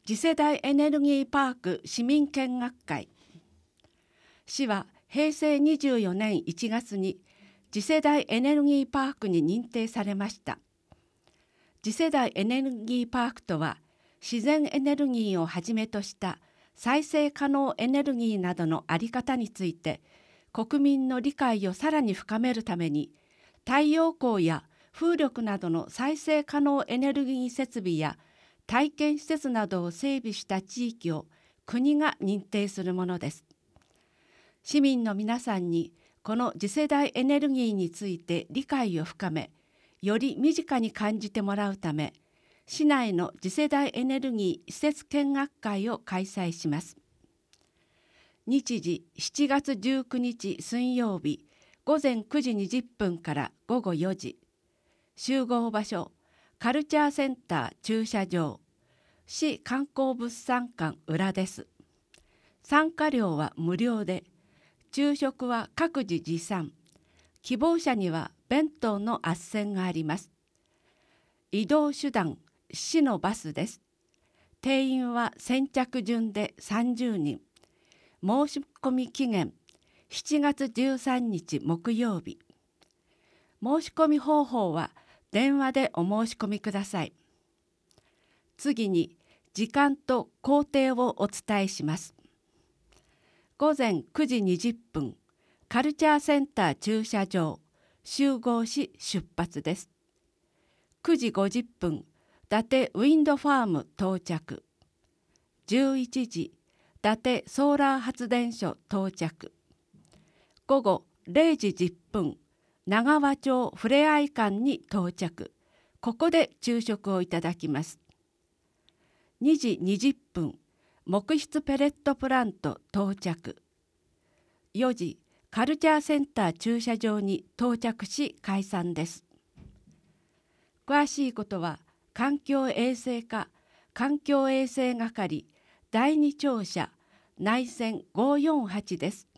次世代エネルギーパーク市民見学会。市は平成24年1月に次世代エネルギーパークに認定されました。次世代エネルギーパークとは、自然エネルギーをはじめとした再生可能エネルギーなどの在り方について、国民の理解をさらに深めるために、太陽光や風力などの再生可能エネルギー設備や体験施設などを整備した地域を国が認定するものです。市民の皆さんにこの次世代エネルギーについて理解を深め、より身近に感じてもらうため、市内の次世代エネルギー施設見学会を開催します。日時7月19日水曜日午前9時20分から午後4時。集合場所カルチャーセンター駐車場、市観光物産館裏です。参加料は無料で、昼食は各自持参。希望者には弁当の斡旋があります。移動手段、市のバスです。定員は先着順で30人。申し込み期限7月13日木曜日。申し込み方法は電話でお申し込みください。次に時間と工程をお伝えします。午前9時20分、カルチャーセンター駐車場、集合し出発です。9時50分、伊達ウィンドファーム到着。11時、伊達ソーラー発電所到着。午後0時10分、長和町ふれあい館に到着。ここで昼食をいただきます。2時20分、木質ペレットプラント到着。4時、カルチャーセンター駐車場に到着し解散です。詳しいことは環境衛生課環境衛生係第2庁舎内線548です。